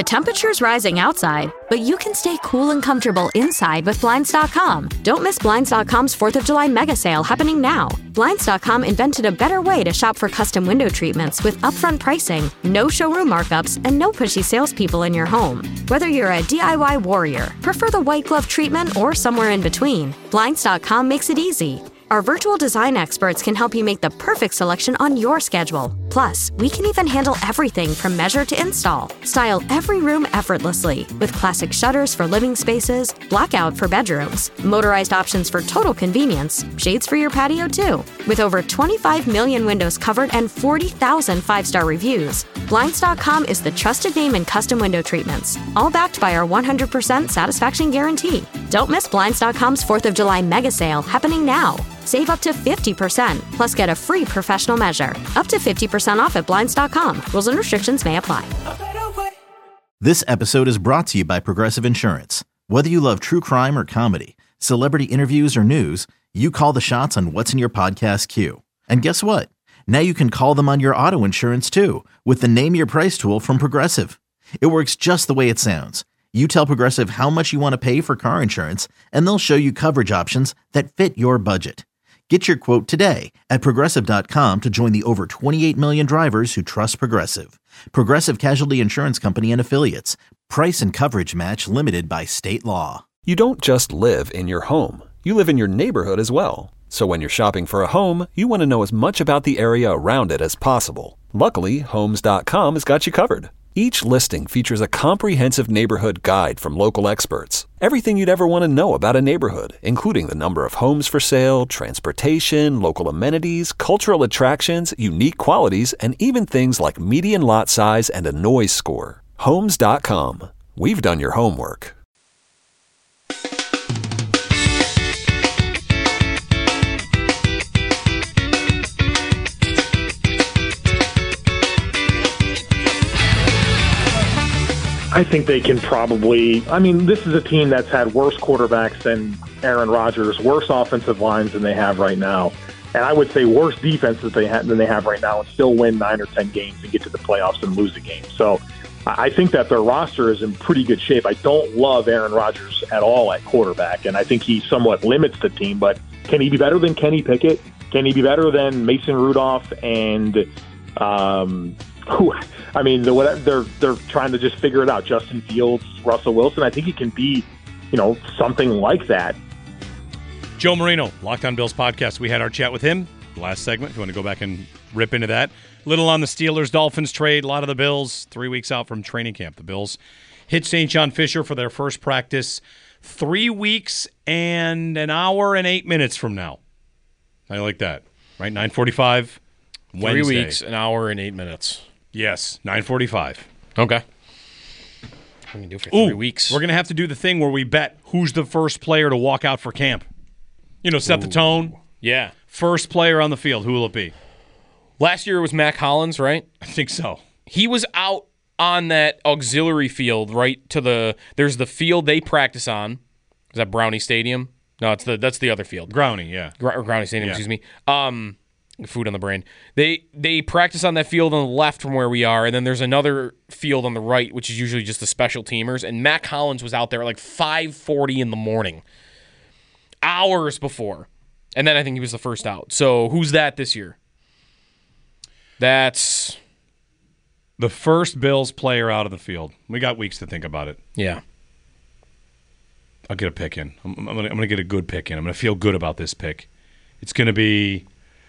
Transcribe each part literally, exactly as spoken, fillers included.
The temperature's rising outside, but you can stay cool and comfortable inside with Blinds dot com. Don't miss Blinds dot com's fourth of July mega sale happening now. Blinds dot com invented a better way to shop for custom window treatments with upfront pricing, no showroom markups, and no pushy salespeople in your home. Whether you're a D I Y warrior, prefer the white glove treatment, or somewhere in between, Blinds dot com makes it easy. Our virtual design experts can help you make the perfect selection on your schedule. Plus, we can even handle everything from measure to install. Style every room effortlessly with classic shutters for living spaces, blackout for bedrooms, motorized options for total convenience, shades for your patio too. With over twenty-five million windows covered and forty thousand five-star reviews, Blinds dot com is the trusted name in custom window treatments, all backed by our one hundred percent satisfaction guarantee. Don't miss Blinds dot com's fourth of July mega sale happening now. Save up to fifty percent, plus get a free professional measure. Up to fifty percent off at Blinds dot com. Rules and restrictions may apply. This episode is brought to you by Progressive Insurance. Whether you love true crime or comedy, celebrity interviews or news, you call the shots on what's in your podcast queue. And guess what? Now you can call them on your auto insurance too with the Name Your Price tool from Progressive. It works just the way it sounds. You tell Progressive how much you want to pay for car insurance, and they'll show you coverage options that fit your budget. Get your quote today at Progressive dot com to join the over twenty-eight million drivers who trust Progressive. Progressive Casualty Insurance Company and Affiliates. Price and coverage match limited by state law. You don't just live in your home. You live in your neighborhood as well. So when you're shopping for a home, you want to know as much about the area around it as possible. Luckily, Homes dot com has got you covered. Each listing features a comprehensive neighborhood guide from local experts. Everything you'd ever want to know about a neighborhood, including the number of homes for sale, transportation, local amenities, cultural attractions, unique qualities, and even things like median lot size and a noise score. Homes dot com. We've done your homework. I think they can probably, I mean, this is a team that's had worse quarterbacks than Aaron Rodgers, worse offensive lines than they have right now. And I would say worse defenses they have, than they have right now and still win nine or ten games and get to the playoffs and lose a game. So I think that their roster is in pretty good shape. I don't love Aaron Rodgers at all at quarterback, and I think he somewhat limits the team. But can he be better than Kenny Pickett? Can he be better than Mason Rudolph and um, who? I mean, the, they're they're trying to just figure it out. Justin Fields, Russell Wilson. I think he can be, you know, something like that. Joe Marino, Locked On Bills podcast. We had our chat with him last segment. If you want to go back and rip into that. Little on the Steelers-Dolphins trade. A lot of the Bills three weeks out from training camp. The Bills hit Saint John Fisher for their first practice three weeks and an hour and eight minutes from now. I like that. Right? nine forty-five Wednesday. Three weeks, an hour and eight minutes. Yes, nine forty-five. Okay. What can we do for three Ooh, weeks? We're going to have to do the thing where we bet who's the first player to walk out for camp. You know, set Ooh. the tone. Yeah. First player on the field. Who will it be? Last year it was Mac Hollins, right? I think so. He was out on that auxiliary field right to the – there's the field they practice on. Is that Brownie Stadium? No, it's the that's the other field. Growney, yeah. Gr- or Growney Stadium, yeah. excuse me. Um, food on the brain. They they practice on that field on the left from where we are, and then there's another field on the right, which is usually just the special teamers. And Mac Hollins was out there at like five forty in the morning, hours before. And then I think he was the first out. So who's that this year? That's the first Bills player out of the field. We got weeks to think about it. Yeah. I'll get a pick in. I'm, I'm going to get a good pick in. I'm going to feel good about this pick. It's going to be,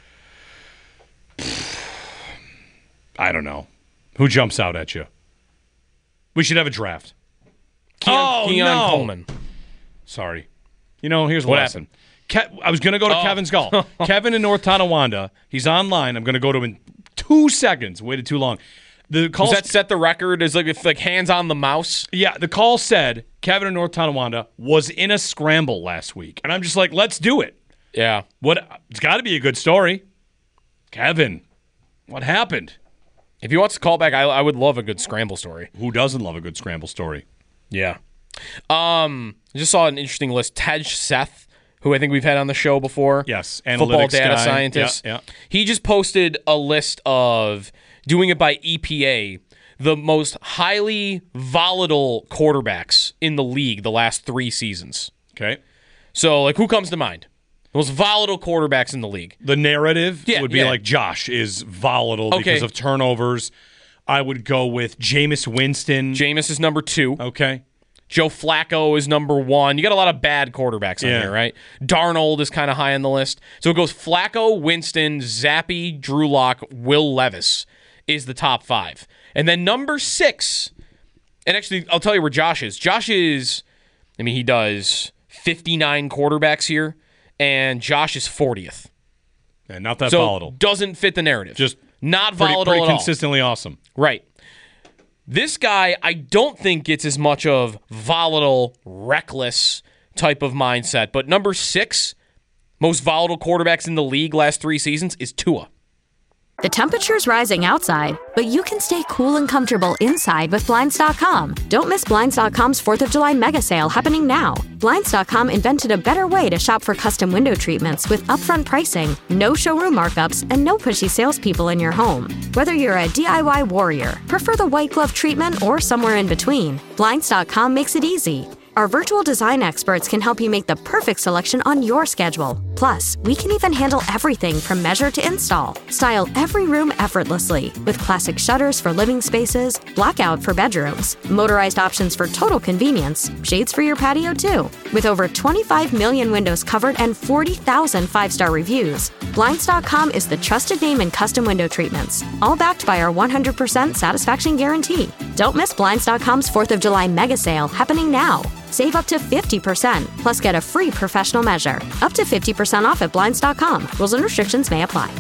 I don't know. Who jumps out at you? We should have a draft. Keon, oh, Keon no. Coleman. Sorry. You know, here's what the lesson. happened. Ke- I was going to go to oh. Kevin's golf. Kevin in North Tonawanda. He's online. I'm going to go to him in two seconds. Waited too long. The call Does that set the record as like if like hands on the mouse? Yeah, the call said Kevin in North Tonawanda was in a scramble last week. And I'm just like, let's do it. Yeah. What? It's got to be a good story. Kevin, what happened? If he wants to call back, I, I would love a good scramble story. Who doesn't love a good scramble story? Yeah. Um, I just saw an interesting list. Tej Seth, who I think we've had on the show before. Yes, football analytics data guy. scientist. Yeah, yeah. He just posted a list of doing it by E P A, the most highly volatile quarterbacks in the league the last three seasons. Okay. So, like, who comes to mind? The most volatile quarterbacks in the league. The narrative Yeah, would be yeah. like Josh is volatile Okay. because of turnovers. I would go with Jameis Winston. Jameis is number two. Okay. Joe Flacco is number one. You got a lot of bad quarterbacks on Yeah. here, right? Darnold is kind of high on the list. So it goes Flacco, Winston, Zappy, Drew Lock, Will Levis is the top five. And then number six, and actually I'll tell you where Josh is. Josh is, I mean, he does fifty-nine quarterbacks here, and Josh is fortieth. And not that So volatile. doesn't fit the narrative. Just not pretty, volatile pretty at all. consistently awesome. Right. This guy, I don't think gets as much of volatile, reckless type of mindset. But number six, most volatile quarterbacks in the league last three seasons is Tua. The temperature's rising outside, but you can stay cool and comfortable inside with Blinds dot com. Don't miss Blinds dot com's fourth of July mega sale happening now. Blinds dot com invented a better way to shop for custom window treatments with upfront pricing, no showroom markups, and no pushy salespeople in your home. Whether you're a D I Y warrior, prefer the white glove treatment, or somewhere in between, Blinds dot com makes it easy. Our virtual design experts can help you make the perfect selection on your schedule. Plus, we can even handle everything from measure to install. Style every room effortlessly with classic shutters for living spaces, blackout for bedrooms, motorized options for total convenience, shades for your patio too. With over twenty-five million windows covered and forty thousand five-star reviews, Blinds dot com is the trusted name in custom window treatments, all backed by our one hundred percent satisfaction guarantee. Don't miss Blinds dot com's fourth of July mega sale happening now. Save up to fifty percent, plus get a free professional measure. Up to fifty percent off at Blinds dot com. Rules and restrictions may apply.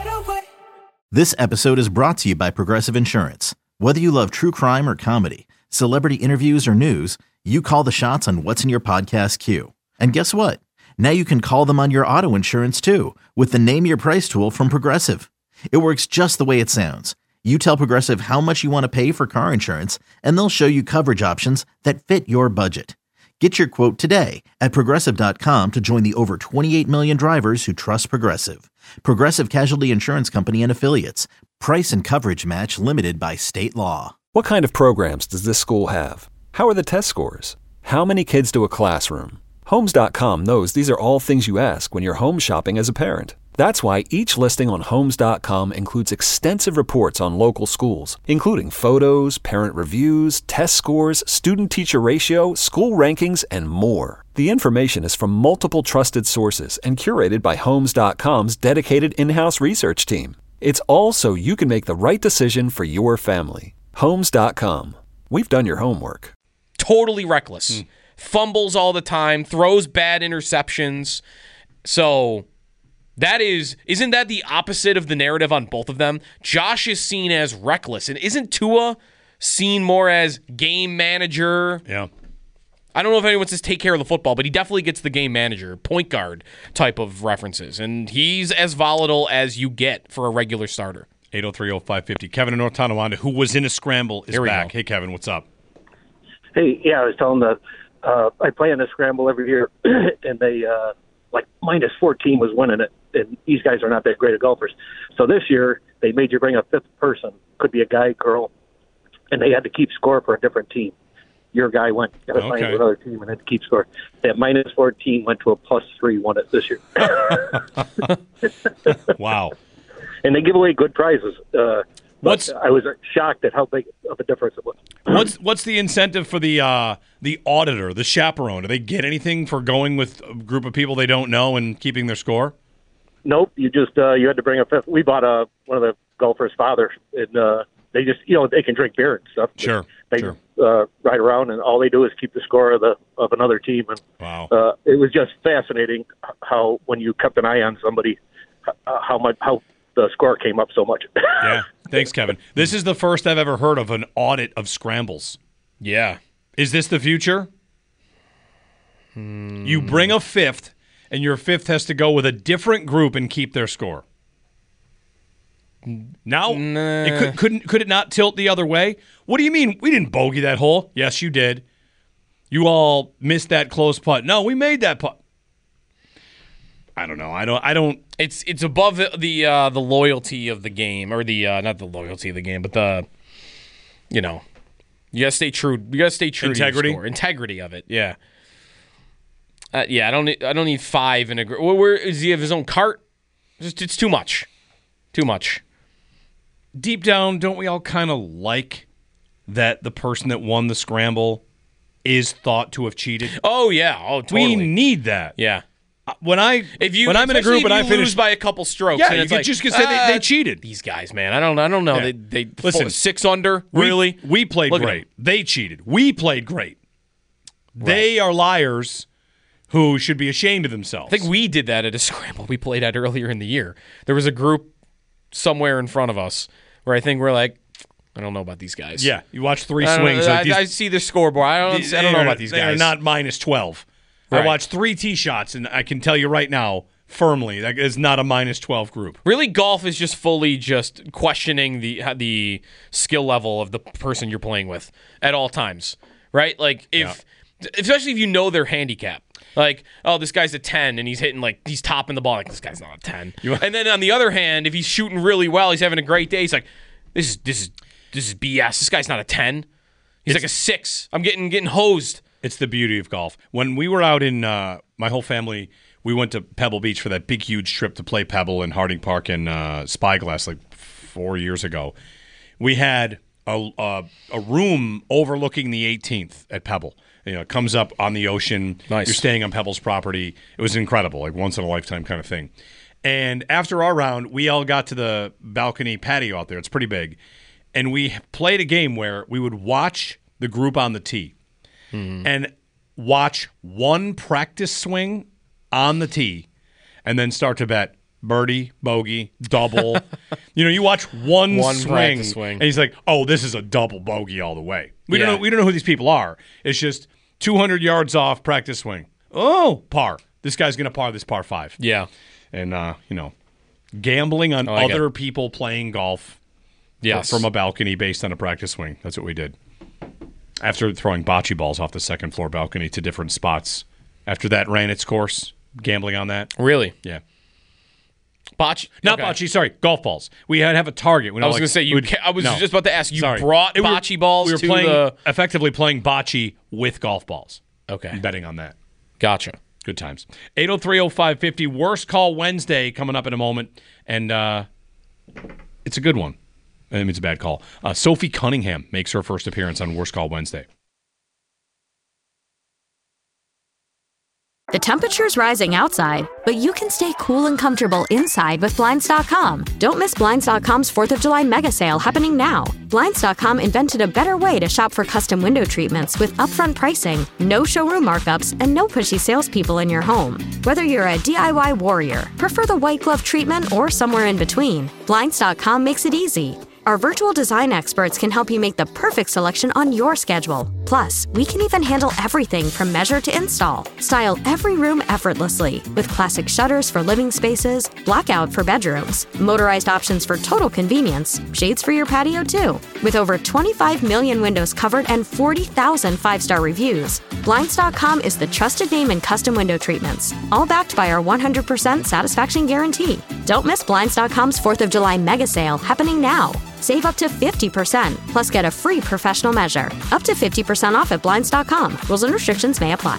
This episode is brought to you by Progressive Insurance. Whether you love true crime or comedy, celebrity interviews or news, you call the shots on what's in your podcast queue. And guess what? Now you can call them on your auto insurance too with the Name Your Price tool from Progressive. It works just the way it sounds. You tell Progressive how much you want to pay for car insurance, and they'll show you coverage options that fit your budget. Get your quote today at Progressive dot com to join the over twenty-eight million drivers who trust Progressive. Progressive Casualty Insurance Company and Affiliates. Price and coverage match limited by state law. What kind of programs does this school have? How are the test scores? How many kids to a classroom? Homes dot com knows these are all things you ask when you're home shopping as a parent. That's why each listing on Homes dot com includes extensive reports on local schools, including photos, parent reviews, test scores, student-teacher ratio, school rankings, and more. The information is from multiple trusted sources and curated by Homes dot com's dedicated in-house research team. It's all so you can make the right decision for your family. Homes dot com. We've done your homework. Totally reckless. Mm. Fumbles all the time, throws bad interceptions. So that is, isn't that the opposite of the narrative on both of them? Josh is seen as reckless, and isn't Tua seen more as game manager? Yeah. I don't know if anyone says take care of the football, but he definitely gets the game manager, point guard type of references, and he's as volatile as you get for a regular starter. eight oh three oh five fifty. Kevin in North Tonawanda, who was in a scramble, is Here we back. go. Hey, Kevin, what's up? Hey, yeah, I was telling the uh, I play in a scramble every year, and they uh, like minus fourteen was winning it, and these guys are not that great at golfers. So this year they made you bring a fifth person, could be a guy, girl, and they had to keep score for a different team. Your guy went got assigned Okay. to another team and had to keep score. That minus fourteen went to a plus three, won it this year, Wow. and they give away good prizes. Uh, What's But I was shocked at how big of a difference it was. what's what's the incentive for the uh, the auditor, the chaperone? Do they get anything for going with a group of people they don't know and keeping their score? Nope, you just uh, you had to bring a fifth. We bought a one of the golfers' father, and uh, they just you know they can drink beer and stuff. Sure, They sure. Uh, ride around, and all they do is keep the score of the of another team. And Wow. uh, it was just fascinating how when you kept an eye on somebody, uh, how much how the score came up so much. Yeah. Thanks, Kevin. This is the first I've ever heard of an audit of scrambles. Yeah. Is this the future? Hmm. You bring a fifth, and your fifth has to go with a different group and keep their score. Now, Nah. it could, couldn't could it not tilt the other way? What do you mean? We didn't bogey that hole. Yes, you did. You all missed that close putt. No, we made that putt. I don't know. I don't. I don't. It's it's above the the, uh, the loyalty of the game, or the uh, not the loyalty of the game, but the you know, you gotta stay true. You gotta stay true Integrity? to your score. Integrity of it. Yeah. Uh, yeah, I don't need. I don't need five in a group. Where, where does he have his own cart? It's, it's too much. Too much. Deep down, don't we all kind of like that the person that won the scramble is thought to have cheated? Oh yeah. Oh, totally. We need that. Yeah. When I If you when I'm in a especially group and if I you finish lose by a couple strokes, Yeah, and you it's could like, just could say they- they "Ah, cheated." These guys, man, I don't, I don't know. Yeah. They, they Listen, six under, we- really. We, played Look at great. them. They cheated. We played great. They are liars who should be ashamed of themselves. I think we did that at a scramble we played at earlier in the year. There was a group somewhere in front of us where I think we're like, I don't know about these guys. Yeah, you watch three I don't swings. know, Like I, these, I see the scoreboard. I don't. these- I don't know they are- about these They guys. are not minus twelve. I Right. watched three tee shots, and I can tell you right now, firmly, that is not a minus twelve group. Really, golf is just fully just questioning the the skill level of the person you're playing with at all times, right? Like if, especially if you know their handicap. Like, oh, this guy's a ten, and he's hitting like he's topping the ball. Like, this guy's not a ten. And then on the other hand, if he's shooting really well, he's having a great day. He's like, this is this is this is B S. This guy's not a ten. He's like a six. I'm getting getting hosed. It's the beauty of golf. When we were out in uh, my whole family, we went to Pebble Beach for that big, huge trip to play Pebble in Harding Park and uh, Spyglass like four years ago. We had a, a a room overlooking the eighteenth at Pebble. You know, it comes up on the ocean. Nice. You're staying on Pebble's property. It was incredible, like once in a lifetime kind of thing. And after our round, we all got to the balcony patio out there. It's pretty big. And we played a game where we would watch the group on the tee Mm-hmm. and watch one practice swing on the tee and then start to bet birdie, bogey, double. You know, you watch one, One swing, practice swing. and he's like, oh, this is a double bogey all the way. We Yeah. don't know we don't know who these people are. It's just two hundred yards off practice swing. Oh, par. This guy's going to par this par five. Yeah. And, uh, you know, gambling on I like other it. people playing golf Yes. from a balcony based on a practice swing. That's what we did. After throwing bocce balls off the second floor balcony to different spots. After that ran its course, gambling on that. Really? Yeah. Bocce? Not Okay. bocce, sorry, golf balls. We had to have a target. We I was going to say, you. Ca- I was just about to ask, you brought It- we were- bocce balls we were to playing, the... effectively playing bocce with golf balls. Okay. And betting on that. Gotcha. Good times. eight oh three oh five fifty. Worst Call Wednesday coming up in a moment. And uh, it's a good one. I mean, it's a bad call. Uh, Sophie Cunningham makes her first appearance on Worst Call Wednesday. The temperature's rising outside, but you can stay cool and comfortable inside with Blinds dot com. Don't miss Blinds dot com's fourth of July mega sale happening now. Blinds dot com invented a better way to shop for custom window treatments with upfront pricing, no showroom markups, and no pushy salespeople in your home. Whether you're a D I Y warrior, prefer the white glove treatment, or somewhere in between, Blinds dot com makes it easy. Our virtual design experts can help you make the perfect selection on your schedule. Plus, we can even handle everything from measure to install. Style every room effortlessly with classic shutters for living spaces, blackout for bedrooms, motorized options for total convenience, shades for your patio too. With over twenty-five million windows covered and forty thousand five-star reviews, Blinds dot com is the trusted name in custom window treatments, all backed by our one hundred percent satisfaction guarantee. Don't miss Blinds dot com's fourth of July mega sale happening now. Save up to fifty percent, plus get a free professional measure. Up to fifty percent off at Blinds dot com. Rules and restrictions may apply.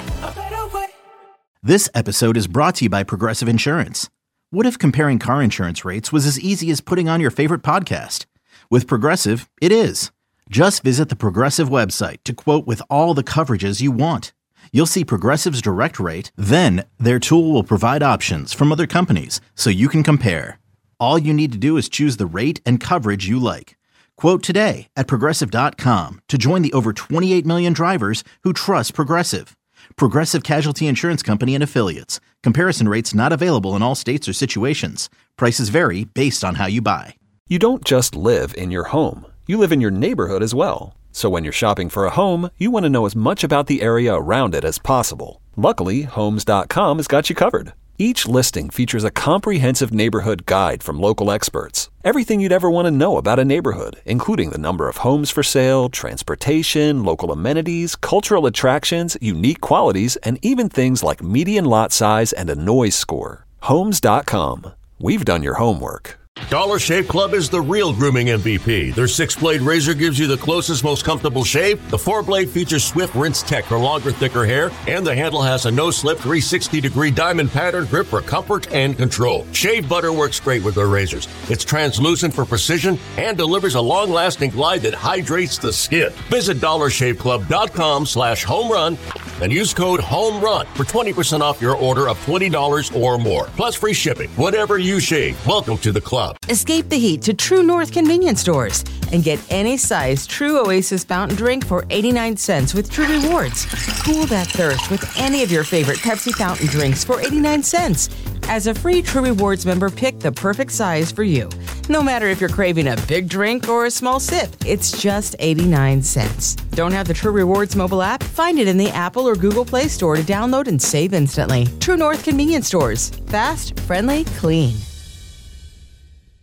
This episode is brought to you by Progressive Insurance. What if comparing car insurance rates was as easy as putting on your favorite podcast? With Progressive, it is. Just visit the Progressive website to quote with all the coverages you want. You'll see Progressive's direct rate, then their tool will provide options from other companies so you can compare. All you need to do is choose the rate and coverage you like. Quote today at Progressive dot com to join the over twenty-eight million drivers who trust Progressive. Progressive Casualty Insurance Company and Affiliates. Comparison rates not available in all states or situations. Prices vary based on how you buy. You don't just live in your home. You live in your neighborhood as well. So when you're shopping for a home, you want to know as much about the area around it as possible. Luckily, Homes dot com has got you covered. Each listing features a comprehensive neighborhood guide from local experts. Everything you'd ever want to know about a neighborhood, including the number of homes for sale, transportation, local amenities, cultural attractions, unique qualities, and even things like median lot size and a noise score. Homes dot com. We've done your homework. Dollar Shave Club is the real grooming M V P. Their six-blade razor gives you the closest, most comfortable shave. The four-blade features Swift Rinse Tech for longer, thicker hair. And the handle has a no-slip three hundred sixty degree diamond pattern grip for comfort and control. Shave butter works great with their razors. It's translucent for precision and delivers a long-lasting glide that hydrates the skin. Visit dollar shave club dot com slash home run and use code HOMERUN for twenty percent off your order of twenty dollars or more. Plus free shipping. Whatever you shave, welcome to the club. Escape the heat to True North convenience stores and get any size True Oasis fountain drink for eighty-nine cents with True Rewards. Cool that thirst with any of your favorite Pepsi fountain drinks for eighty-nine cents. As a free True Rewards member, pick the perfect size for you. No matter if you're craving a big drink or a small sip, it's just eighty-nine cents. Don't have the True Rewards mobile app? Find it in the Apple or Google Play Store to download and save instantly. True North convenience stores. Fast, friendly, clean.